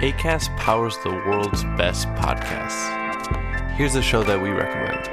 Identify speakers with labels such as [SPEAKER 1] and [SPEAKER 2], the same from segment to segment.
[SPEAKER 1] Acast powers the world's best podcasts. Here's a show that we recommend.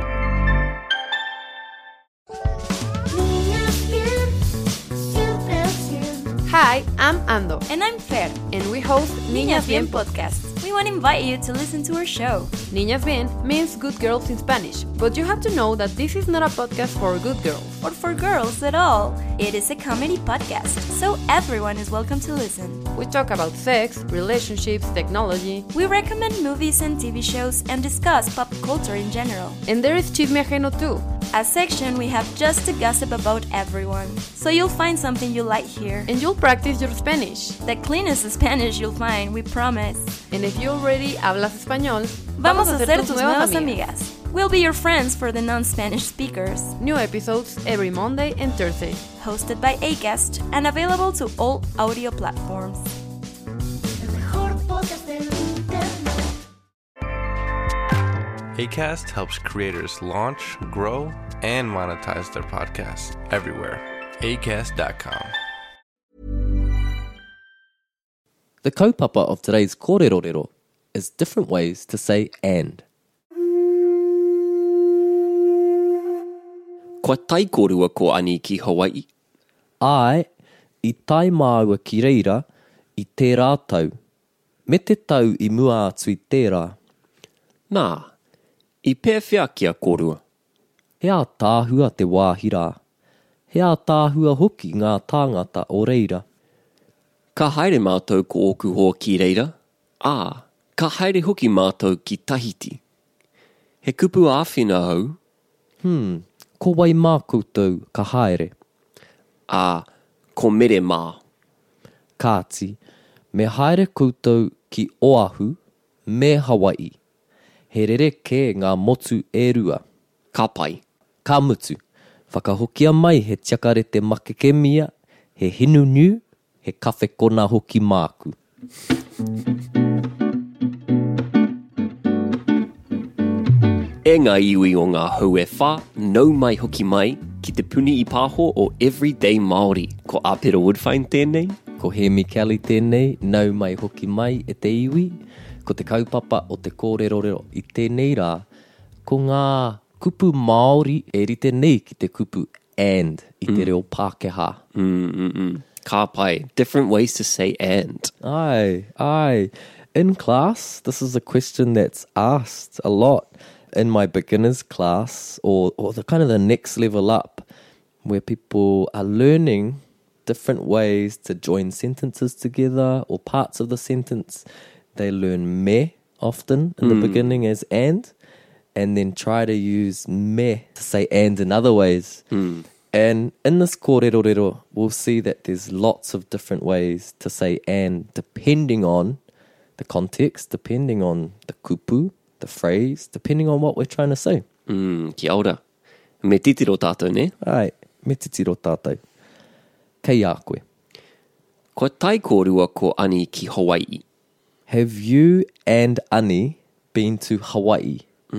[SPEAKER 2] Hi, I'm Ando.
[SPEAKER 3] And I'm Fer.
[SPEAKER 2] And we host
[SPEAKER 3] Niñas Bien Podcast. We want to invite you to listen to our show.
[SPEAKER 2] Niñas Bien means good girls in Spanish, but you have to know that this is not a podcast for good girls.
[SPEAKER 3] Or for girls at all. It is a comedy podcast, so everyone is welcome to listen.
[SPEAKER 2] We talk about sex, relationships, technology.
[SPEAKER 3] We recommend movies and TV shows and discuss pop culture in general.
[SPEAKER 2] And there is Chisme Ajeno too.
[SPEAKER 3] A section we have just to gossip about everyone. So you'll find something you like here.
[SPEAKER 2] And you'll practice your Spanish.
[SPEAKER 3] The cleanest Spanish you'll find, we promise.
[SPEAKER 2] And if you already hablas español,
[SPEAKER 3] vamos a ser tus nuevas amigas. We'll be your friends for the non-Spanish speakers.
[SPEAKER 2] New episodes every Monday and Thursday.
[SPEAKER 3] Hosted by Acast and available to all audio platforms.
[SPEAKER 1] Acast helps creators launch, grow, and monetize their podcasts everywhere. Acast.com.
[SPEAKER 4] The kaupapa of today's kōrerorero is different ways to say and.
[SPEAKER 5] Kua taikorua ko ani ki Hawaii.
[SPEAKER 4] Ai, I tai māua ki reira I tērā tau. Me te tau I mua atu I tērā.
[SPEAKER 5] Nā, I pēwhia kia korua.
[SPEAKER 4] Hea tāhua te wāhira. Hea tāhua hoki ngā tāngata o reira.
[SPEAKER 5] Ka haere mātou ko oku hoa ki reira. Ka haere hoki mātou ki Tahiti. He kupu āwhina au.
[SPEAKER 4] Ko wai mā koutou ka haere.
[SPEAKER 5] Ko mere mā.
[SPEAKER 4] Kāti, me haere koutou ki Oahu, me Hawaii. He rereke ngā motu e rua.
[SPEAKER 5] Ka pai.
[SPEAKER 4] Ka mutu. Whakahokia mai he tiakarete makekemia, he hinu niu, he kawhe kona hoki māku.
[SPEAKER 5] E ngā iwi o ngā hau e whā, nau mai hoki mai, ki te puni I pāho o Everyday Māori. Ko Apera Woodfine tēnei.
[SPEAKER 4] Ko Hemi Kelly tēnei, nau mai hoki mai e te iwi. Ko te kaupapa o te kōrerorero I tēnei rā. Ko ngā kupu Māori e rite nei ki te kupu and I te reo Pākehā.
[SPEAKER 5] Ka pai. Different ways to say and.
[SPEAKER 4] Aye. In class, this is a question that's asked a lot in my beginners class or the kind of the next level up where people are learning different ways to join sentences together or parts of the sentence. They learn me often in the beginning as and then try to use me to say and in other ways. And in this kōrerorero, we'll see that there's lots of different ways to say and depending on the context, depending on the kupu, the phrase, depending on what we're trying to say.
[SPEAKER 5] Kia ora. Me titiro tātou, ne?
[SPEAKER 4] Ai, me titiro tātou. Kei a koe.
[SPEAKER 5] Kua taikorua ko ani ki Hawaii.
[SPEAKER 4] Have you and Ani been to Hawaii?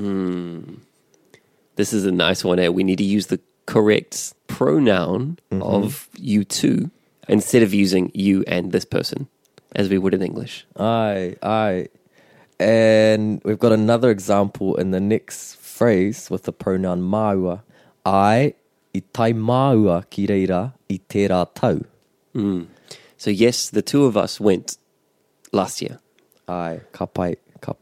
[SPEAKER 5] This is a nice one. We need to use the correct pronoun of you two instead of using you and this person as we would in English.
[SPEAKER 4] Aye. And we've got another example in the next phrase with the pronoun māua. Ai, I tai māua ki reira I tērā tau.
[SPEAKER 5] So yes, the two of us went last year.
[SPEAKER 4] Ai, ka pai.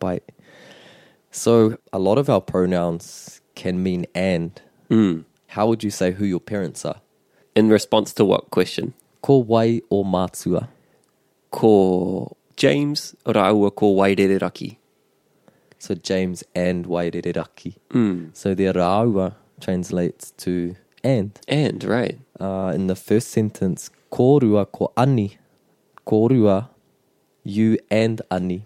[SPEAKER 4] So a lot of our pronouns can mean and. How would you say who your parents are?
[SPEAKER 5] In response to what question?
[SPEAKER 4] Ko wai o mātua.
[SPEAKER 5] Ko James Raua ko Wairereraki.
[SPEAKER 4] So James and Wairereraki. So the Raua translates to and.
[SPEAKER 5] And, right.
[SPEAKER 4] In the first sentence, ko rua ko ani. Ko rua, you and ani.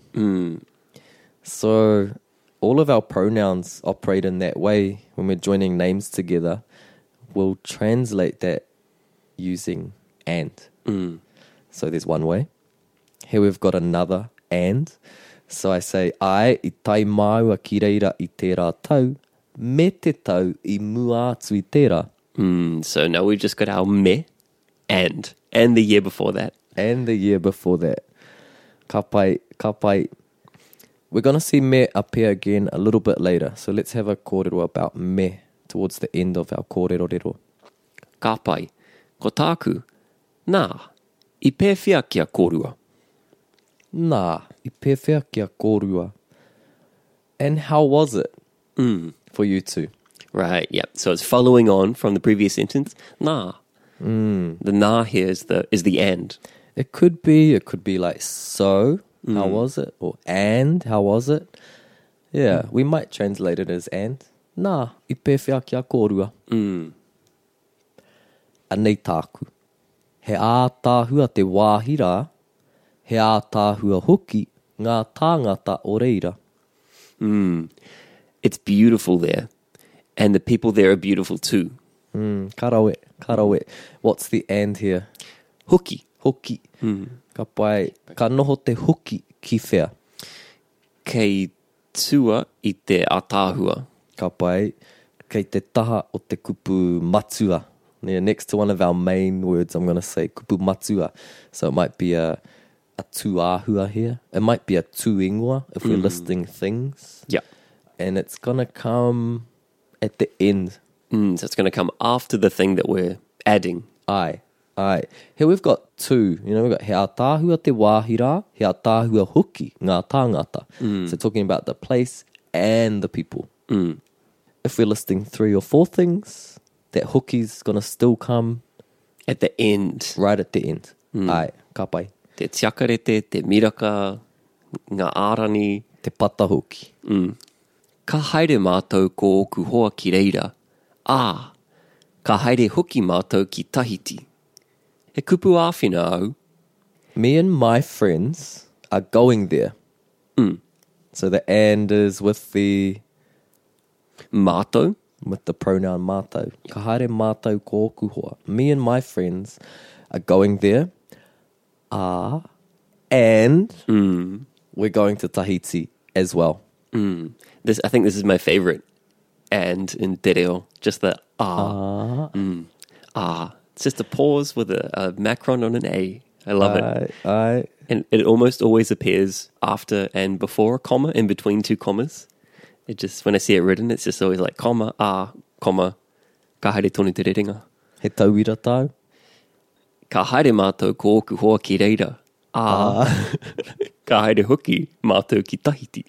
[SPEAKER 4] So all of our pronouns operate in that way when we're joining names together. We'll translate that using and. So there's one way. Here we've got another and. So I say, ai I tai māua ki reira I tērā tau, me te tau I mua atu I tērā.
[SPEAKER 5] So now we've just got our me and the year before that.
[SPEAKER 4] And the year before that. Ka pai. We're going to see me appear again a little bit later. So let's have a kōrero about me towards the end of our kōrero rero.
[SPEAKER 5] Ka pai, ko tāku, nā, I pēwhia kia kōrua.
[SPEAKER 4] Nā, I pēwhia kia kōrua. And how was it for you two?
[SPEAKER 5] Right, yep. So it's following on from the previous sentence. Nā. The nā here is the and.
[SPEAKER 4] It could be like, so, how was it? Or and, how was it? Yeah, we might translate it as and. Nā, I pēwhia kia kōrua. Anei tāku. He ātāhua te wāhira, he ātāhua hoki ngā tāngata o reira.
[SPEAKER 5] It's beautiful there. And the people there are beautiful too.
[SPEAKER 4] Karawe. What's the and here?
[SPEAKER 5] Hoki.
[SPEAKER 4] Ka pai, ka noho te hoki ki whea.
[SPEAKER 5] Kei tua I te ātāhua.
[SPEAKER 4] Ka pai, kei te taha o te kupu matua. Yeah, next to one of our main words, I'm going to say kupu matua. So it might be a tuāhua here. It might be a tuingoa if we're listing things.
[SPEAKER 5] Yeah.
[SPEAKER 4] And it's going to come at the end.
[SPEAKER 5] So it's going to come after the thing that we're adding.
[SPEAKER 4] Ai. Here we've got two. You know, we've got he ātāhua te wāhira, he ātāhua hoki ngā tāngata. So talking about the place and the people. If we're listing 3 or 4 things, that hoki's going to still come
[SPEAKER 5] At the end.
[SPEAKER 4] right at the end. Ai, ka pai.
[SPEAKER 5] Te tiakarete, te miraka, ngā ārani.
[SPEAKER 4] Te pata hoki.
[SPEAKER 5] Ka haere mātou ko oku hoa ki reira. Ka haere hoki mātou ki Tahiti. He kupu āwhina au.
[SPEAKER 4] Me and my friends are going there. So the and is with the
[SPEAKER 5] Mātou.
[SPEAKER 4] with the pronoun mātou. Ka haere mātou ko oku hoa. Me and my friends are going there. And we're going to Tahiti as well.
[SPEAKER 5] I think this is my favorite. And in te reo, just the It's just a pause with a macron on an A. I love it. And it almost always appears after and before a comma, in between 2 commas. It just, when I see it written, it's just always like comma, comma, ka haere tonu te rerenga.
[SPEAKER 4] He tauira tau.
[SPEAKER 5] Ka haere mātou ko oku hoa ki reira. Ka haere hoki mātou ki Tahiti.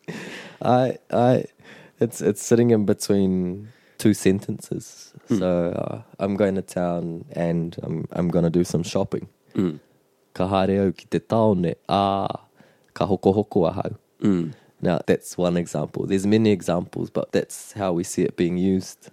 [SPEAKER 4] It's sitting in between 2 sentences. So I'm going to town and I'm going to do some shopping. Ka haere au ki te taone, ka hoko hoko ahau. Now that's one example. There's many examples, but that's how we see it being used.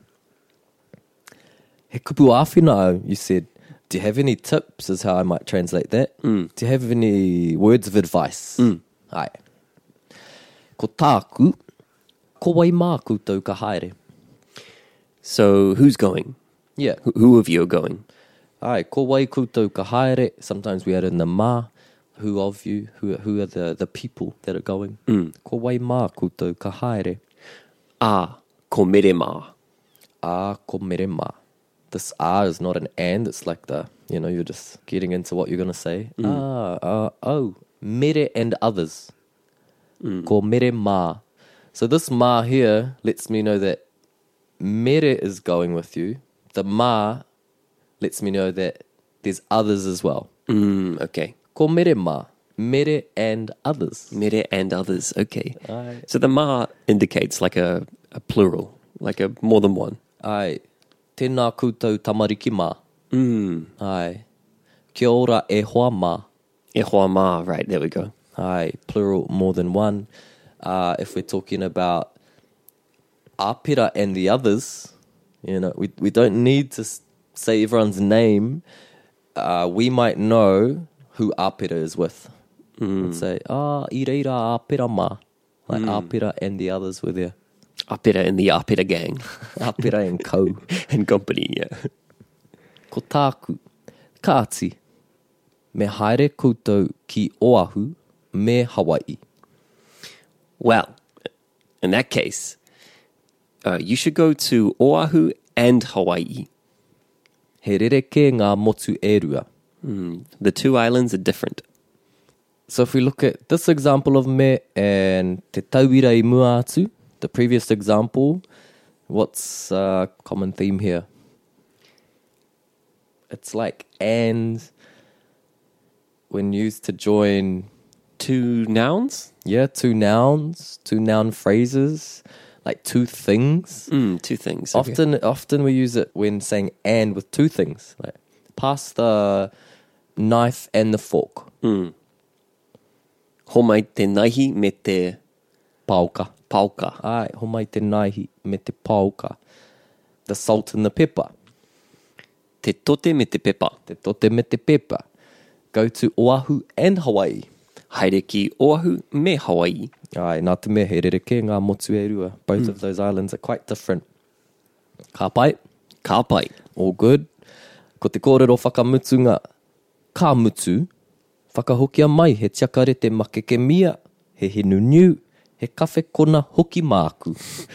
[SPEAKER 4] He kupu āwhina au, you said. Do you have any tips is how I might translate that? Do you have any words of advice? Ai. Ko tāku, ko wai mā koutou ka haere.
[SPEAKER 5] So who's going?
[SPEAKER 4] Yeah.
[SPEAKER 5] Who of you are going?
[SPEAKER 4] Ai, ko wai koutou ka haere. Sometimes we add in the mā. Who of you? Who are the people that are going? Ko wai mā koutou ka haere.
[SPEAKER 5] Ko mere mā.
[SPEAKER 4] Ko mere mā. This is not an and. It's like you're just getting into what you're going to say. Mere and others. Ko mere mā. So this mā here lets me know that mere is going with you. The mā lets me know that there's others as well.
[SPEAKER 5] Okay.
[SPEAKER 4] Ko mere mā. Mere and others.
[SPEAKER 5] Mere and others. Okay.
[SPEAKER 4] Ai.
[SPEAKER 5] So the mā indicates like a plural, like a more than one.
[SPEAKER 4] Ai. Tēnā koutou tamariki mā. Ai. Kia ora e hoa mā.
[SPEAKER 5] E hoa mā, right, there we go.
[SPEAKER 4] Ai. Plural, more than one. If we're talking about āpira and the others, we don't need to say everyone's name. We might know who āpira is with. We'd say, I reira āpira mā. Like āpira and the others were there.
[SPEAKER 5] Āpira and the āpira gang.
[SPEAKER 4] Āpira and ko.
[SPEAKER 5] And company, yeah.
[SPEAKER 4] Ko tāku, kāti, me haere koutou ki Oahu me Hawaii.
[SPEAKER 5] Well, in that case, you should go to Oahu and Hawaii.
[SPEAKER 4] He rereke ngā motu e rua.
[SPEAKER 5] The 2 islands are different.
[SPEAKER 4] So if we look at this example of me and te tauira I mua atu, the previous example, what's a common theme here? It's like and when used to join
[SPEAKER 5] two nouns?
[SPEAKER 4] Yeah, two nouns, two noun phrases, like two things.
[SPEAKER 5] Two things.
[SPEAKER 4] Okay. Often we use it when saying and with two things. Like pass the knife and the fork.
[SPEAKER 5] Homai te naihi me te
[SPEAKER 4] Pauka.
[SPEAKER 5] pauka.
[SPEAKER 4] Ai, homai te naihi me te pauka. The salt and the pepper.
[SPEAKER 5] Te tote me te pepa.
[SPEAKER 4] Te tote me te pepper. Go to Oahu and Hawaii.
[SPEAKER 5] Haere ki Oahu me Hawaii.
[SPEAKER 4] Ai, nā te mea he rereke, ngā motu e rua. Both of those islands are quite different. Ka pai.
[SPEAKER 5] Ka pai.
[SPEAKER 4] All good. Ko te kōrero whakamutunga. Ka mutu. Whakahokia mai he tiakarete makeke mia. He hinu niu. He kawhe kona hoki māku.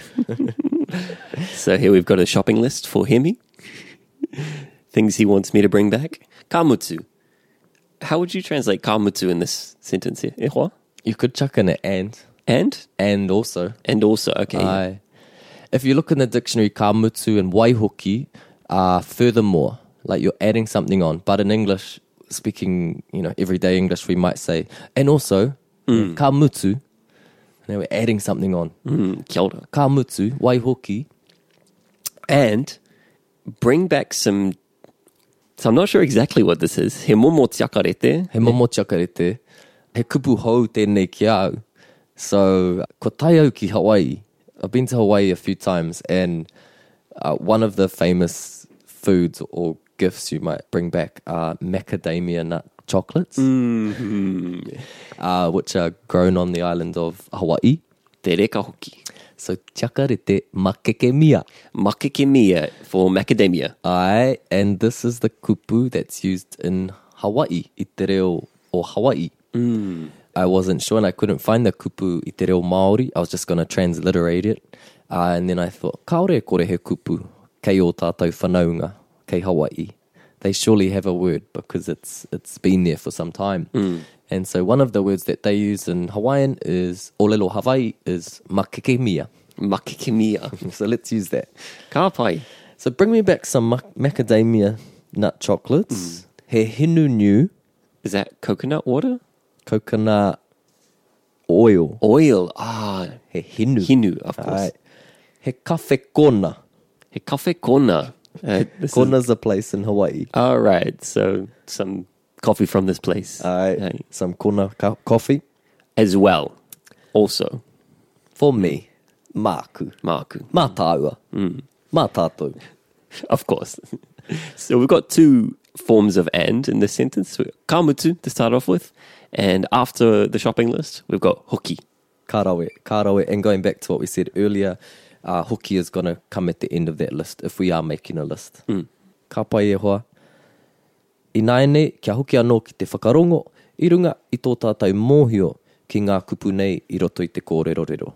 [SPEAKER 5] So here we've got a shopping list for Hemi. Things he wants me to bring back. Ka mutu. How would you translate ka mutu in this sentence here? E hoa?
[SPEAKER 4] You could chuck in an and.
[SPEAKER 5] And?
[SPEAKER 4] And also.
[SPEAKER 5] And also, okay.
[SPEAKER 4] Ai. If you look in the dictionary, ka mutu and waihoki are furthermore, like you're adding something on. But in English, speaking, everyday English, we might say, and also, ka mutu, and we're adding something on.
[SPEAKER 5] Kia ora.
[SPEAKER 4] Ka mutu, waihoki.
[SPEAKER 5] And bring back some... So I'm not sure exactly what this is. He momo tiakarete.
[SPEAKER 4] He momo tiakarete. He kupu hou tēnei ki au. So, ko tai au ki Hawaii. I've been to Hawaii a few times, and one of the famous foods or gifts you might bring back are macadamia nut chocolates, which are grown on the island of Hawaii.
[SPEAKER 5] Te reka hoki.
[SPEAKER 4] So, tiakarete makeke mia.
[SPEAKER 5] Makeke mia for macadamia.
[SPEAKER 4] Ai, and this is the kupu that's used in Hawaii, i te reo o Hawaii. I wasn't sure and I couldn't find the kupu i te reo Māori. I was just going to transliterate it. And then I thought, kaore kore he kupu kei o tātou whanaunga, kei Hawaii. They surely have a word because it's been there for some time. And so one of the words that they use in Hawaiian is, olelo Hawaii, is makeke mia.
[SPEAKER 5] Makeke mia.
[SPEAKER 4] So let's use that.
[SPEAKER 5] Ka pai.
[SPEAKER 4] So bring me back some macadamia nut chocolates. He hinu niu.
[SPEAKER 5] Is that coconut water?
[SPEAKER 4] Coconut oil.
[SPEAKER 5] Oil. Ah.
[SPEAKER 4] He hinu.
[SPEAKER 5] Hinu, of course.
[SPEAKER 4] Ai. He kawhe kona.
[SPEAKER 5] He kawhe kona.
[SPEAKER 4] Kona's a place in Hawaii.
[SPEAKER 5] All right. So some coffee from this place.
[SPEAKER 4] Ai. Some kona coffee.
[SPEAKER 5] As well. Also.
[SPEAKER 4] For me. Māku.
[SPEAKER 5] Māku.
[SPEAKER 4] Mā tāua. Mā tātou.
[SPEAKER 5] Of course. So we've got two forms of and in this sentence. Ka mutu to start off with. And after the shopping list, we've got hoki.
[SPEAKER 4] Kārawe. Kārawe. And going back to what we said earlier, hoki is going to come at the end of that list if we are making a list. Ka pai e hoa. I naene, kia hoki anō ki te whakarongo, i runga i tō tātou mōhio ki ngā kupu nei i roto i te kōrero.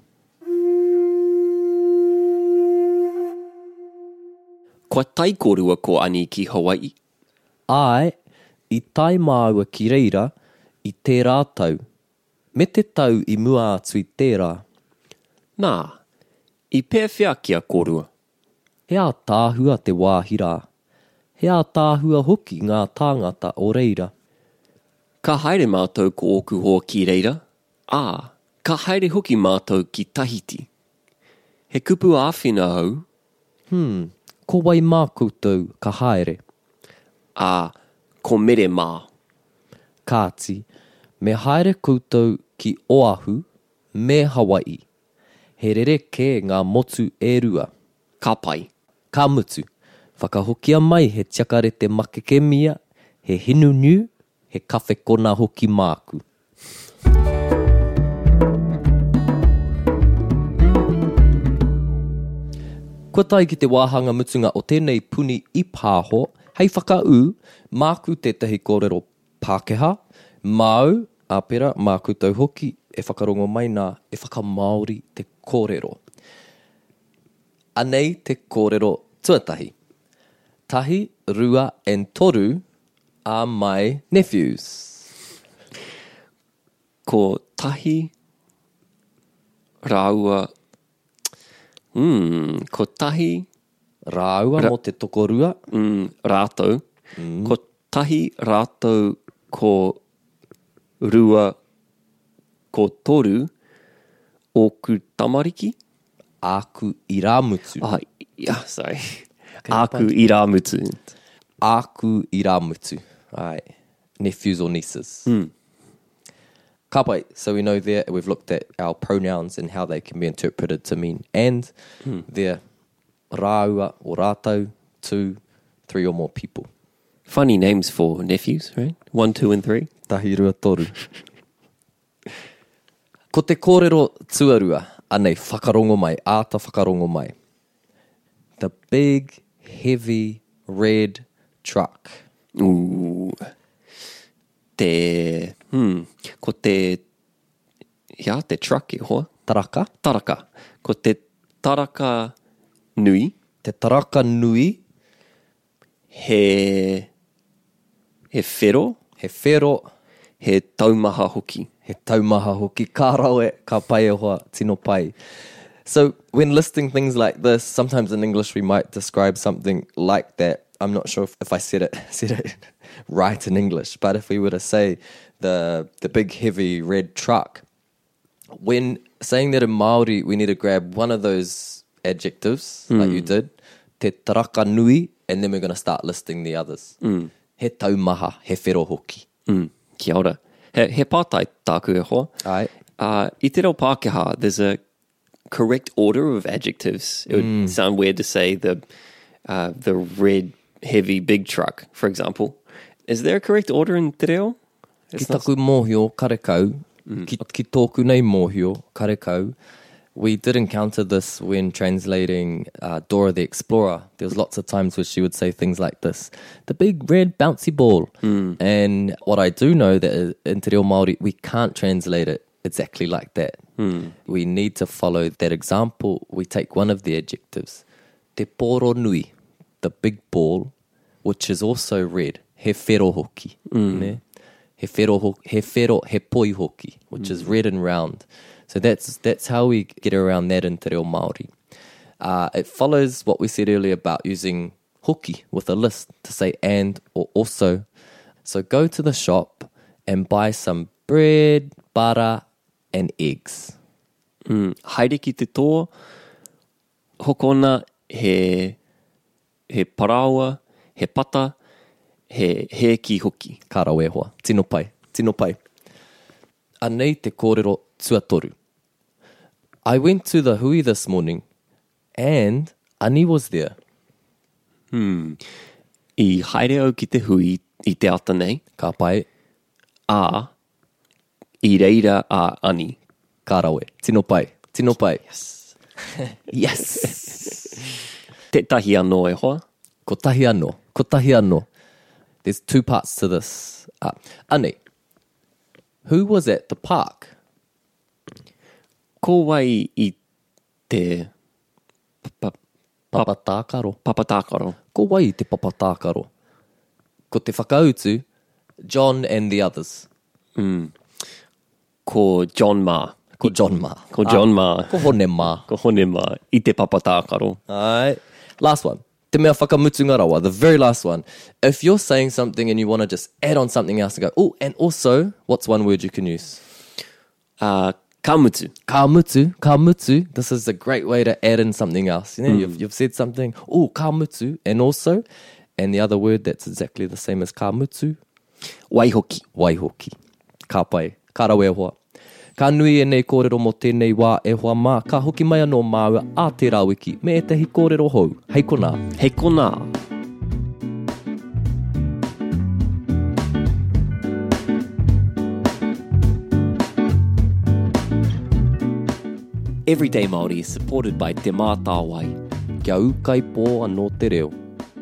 [SPEAKER 5] Kua tai kōrua ko ani ki Hawaii?
[SPEAKER 4] Ai, i tai māua ki reira, i tērā tau. Me te tau i mua atu i tērā.
[SPEAKER 5] Nā, i pēwhia kia kōrua.
[SPEAKER 4] Hea tāhua te wāhira. Hea tāhua hoki ngā tāngata o reira.
[SPEAKER 5] Ka haere mātou ko oku hoa ki reira. Ka haere hoki mātou ki Tahiti. He kupu āwhina au.
[SPEAKER 4] Ko wai mā koutou ka haere.
[SPEAKER 5] Ko mere mā.
[SPEAKER 4] Kāti, me haere koutou ki Oahu, me Hawaii. He rereke ngā motu e rua.
[SPEAKER 5] Ka pai.
[SPEAKER 4] Ka mutu, whakahokia mai he tiakarete makeke mia, he hinu niu, he kawhe kona hoki māku. Kua tai ki te wāhanga mutunga o tēnei puni I pāho, hei whakau, māku tētahi kōrero Pākehā, māu, āpera, māku tau hoki, e whakarongo mai nā, e whakamaori te kōrero. Anei te kōrero tuatahi. Tahi, rua, and toru are my nephews.
[SPEAKER 5] ko tahi rāua. Ko tahi
[SPEAKER 4] Rāua mo te tokorua.
[SPEAKER 5] Rātou. Ko tahi rātou ko rua ko toru oku tamariki.
[SPEAKER 4] Aku iramutu.
[SPEAKER 5] Sorry. Aku iramutu.
[SPEAKER 4] Aku iramutu. Right. Nephews or nieces. Ka pai. So we know there, we've looked at our pronouns and how they can be interpreted to mean and. They're rāua or rātau, 2, 3 or more people.
[SPEAKER 5] Funny names for nephews, right? 1, 2 and 3.
[SPEAKER 4] Tahi rua toru. Ko te kōrero tuarua, anei whakarongo mai, āta whakarongo mai. The big, heavy, red truck.
[SPEAKER 5] Ooh. Ko te truck e hoa.
[SPEAKER 4] Taraka.
[SPEAKER 5] Taraka. Ko te taraka nui.
[SPEAKER 4] Te taraka nui.
[SPEAKER 5] He whero.
[SPEAKER 4] He whero.
[SPEAKER 5] He taumaha hoki.
[SPEAKER 4] He taumaha hoki. Ka rawe, ka pai e hoa, tino pai. So when listing things like this, sometimes in English we might describe something like that. I'm not sure if I said it right in English, but if we were to say the big heavy red truck, when saying that in Māori, we need to grab one of those adjectives like you did, te taraka nui, and then we're going to start listing the others. He taumaha, he whero hoki.
[SPEAKER 5] Kia ora. He pātai tāku e hoa.
[SPEAKER 4] Ai.
[SPEAKER 5] I te reo Pākehā, there's a correct order of adjectives. It would sound weird to say the red, heavy, big truck, for example. Is there a correct order in te reo?
[SPEAKER 4] Ki taku mōhio karekau, ki tōku nei mōhio karekau. We did encounter this when translating Dora the Explorer. There was lots of times where she would say things like this. The big red bouncy ball. And what I do know that in te reo Māori, we can't translate it exactly like that. We need to follow that example. We take one of the adjectives. Te poro nui, the big ball, which is also red. He whero hoki. Ne? He whero, he poi hoki, which is red and round. So that's how we get around that in te reo Māori. It follows what we said earlier about using hoki with a list to say and or also. So go to the shop and buy some bread, butter, and eggs.
[SPEAKER 5] Haere ki te toa, hokona he parawa, he pata, he ki hoki.
[SPEAKER 4] Ka rau e hoa. Tino pai. Tino pai. Anei te kōrero tuatoru. I went to the hui this morning and Ani was there.
[SPEAKER 5] I haere au ki te hui I te ata nei.
[SPEAKER 4] Ka pai.
[SPEAKER 5] I reira a Ani.
[SPEAKER 4] Ka rau e. Tino pai. Tino pai. Yes. Yes.
[SPEAKER 5] Te tahi anō e hoa.
[SPEAKER 4] Ko tahi anō. Ko tahi anō. There's 2 parts to this. Ani, who was at the park?
[SPEAKER 5] Ko wai I te
[SPEAKER 4] Papatākaro.
[SPEAKER 5] papatākaro.
[SPEAKER 4] Ko wai I te papatākaro. Ko te whakautu, John and the others.
[SPEAKER 5] Ko John Ma.
[SPEAKER 4] Ko John Ma.
[SPEAKER 5] Ko John Ma.
[SPEAKER 4] Ko hone ma.
[SPEAKER 5] Ko hone ma. I te papatākaro.
[SPEAKER 4] Alright. Last one. Te mea whakamutunga rawa, the very last one. If you're saying something and you want to just add on something else and go, oh, and also, what's one word you can use?
[SPEAKER 5] Kamutu.
[SPEAKER 4] Kamutu. Kamutu. This is a great way to add in something else. You know, you've said something, oh, kamutu, and also, and the other word that's exactly the same as kamutu.
[SPEAKER 5] Waihoki.
[SPEAKER 4] Waihoki. Ka pai. Ka rau e hoa. Ka nui e nei kōrero mo tēnei wā e hoa mā. Ka hoki mai anō māua a te rāwiki. Me e tehi kōrero hou. Hei kona.
[SPEAKER 5] Hei kona. Everyday Māori is supported by Te Mā Tāwai.
[SPEAKER 4] Kia ukai pō anō te reo.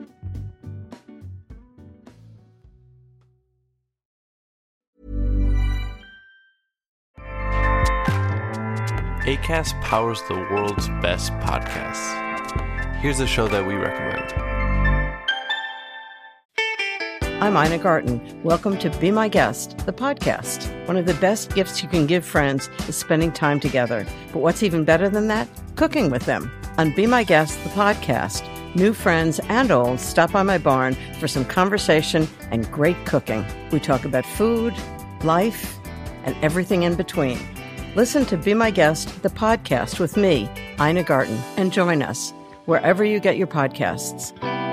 [SPEAKER 1] Acast powers the world's best podcasts. Here's a show that we recommend.
[SPEAKER 6] I'm Ina Garten. Welcome to Be My Guest, the podcast. One of the best gifts you can give friends is spending time together. But what's even better than that? Cooking with them. On Be My Guest, the podcast, new friends and old stop by my barn for some conversation and great cooking. We talk about food, life, and everything in between. Listen to Be My Guest, the podcast with me, Ina Garten, and join us wherever you get your podcasts.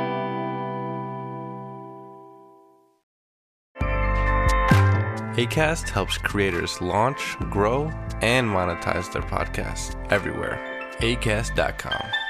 [SPEAKER 1] Acast helps creators launch, grow, and monetize their podcasts everywhere. Acast.com.